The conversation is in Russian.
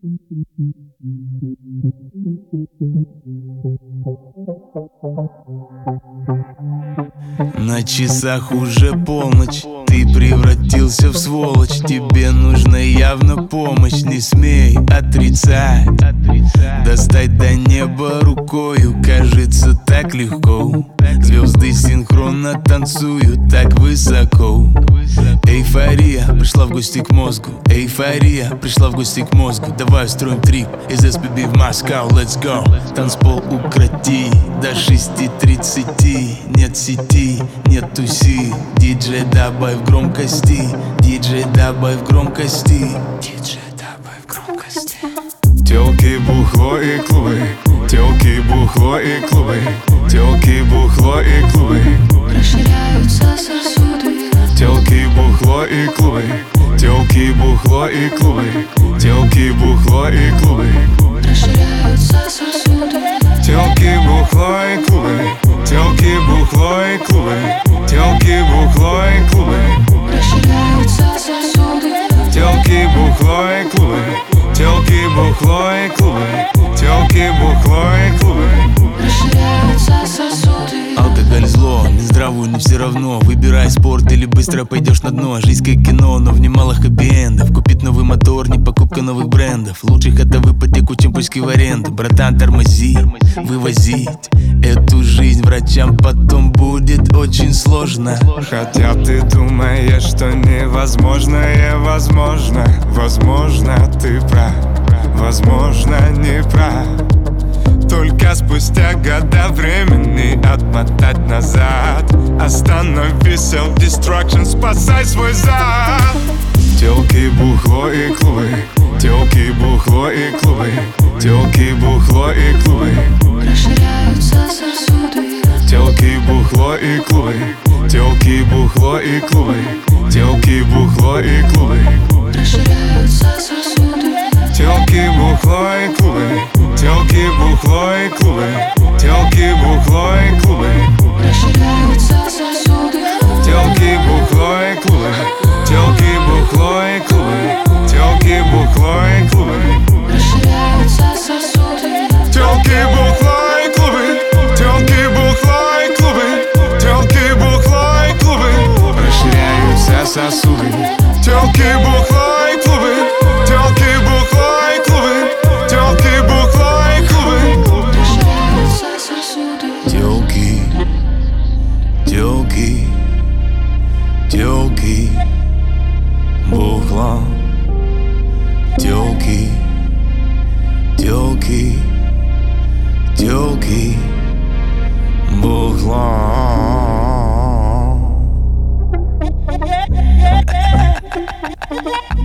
На часах уже полночь, ты превратился в сволочь. Тебе нужна явно помощь, не смей отрицать. Достать до неба рукою, кажется так легко. Звезды синхронно танцуют так высоко. Эйфория пришла в гости к мозгу. Эйфория пришла в гости к мозгу. Давай устроим трип из SBB в Москву. Let's go. Танцпол укроти до 6:30. Нет сети, нет туси. Диджей добавь громкости. Диджей добавь громкости. Диджей добавь громкости. Тёлки, бухло и клубы. Тёлки, бухло и клубы. Тёлки, бухло и клубы. Расширяются сосуды. Тёлки, бухло и клубы. Тёлки, бухло и клубы. Тёлки, бухло и клубы. Расширяются сосуды. Тёлки, бухло и клубы. Тёлки, бухло и клубы. Тёлки, бухло и клубы. Расширяются сосуды. Тёлки, бухло и клубы. Тёлки, бухло и клубы. Тёлки, бухло и клубы. Расширяются сосуды. Алкоголь зло, нездравую, но все равно. Выбирай спорт или быстро пойдешь на дно. Жизнь как кино, но в немало хэппи-эндов. Купить новый мотор, не покупка новых брендов. Лучше хотя в ипотеку, чем пуськи в аренду. Братан, тормози, вывозить эту жизнь врачам потом будет очень сложно. Хотя ты думаешь, что невозможное возможно. Возможно, ты прав, возможно, не прав. Только спустя года времени отмотать назад. Останови self-destruction, спасай свой зад. Тёлки, бухло и клубы. Тёлки, бухло и клубы. Тёлки, бухло и клубы. Расширяются сосуды. Тёлки, бухло и клубы. Тёлки, бухло и клубы. Тёлки, бухло и клубы. Расширяются сосуды. Тёлки, бухло и клубы. Тёлки, бухло и клубы. Тёлки, бухло и клубы. Расширяются сосуды. Тёлки, бухло и клубы. Тёлки, бухло и клубы. Тёлки, бухло и клубы. Расширяются сосуды. Тёлки, бухло и клубы. Тёлки, бухло и клубы. Тёлки, бухло и клубы. Расширяются сосуды. Тёлки, бухло и клубы. Тёлки, бухло и клубы. Тёлки, бухло и клубы. Расширяются сосуды. Тёлки, тёлки, тёлки, бухло. Тёлки, тёлки, тёлки, бухло.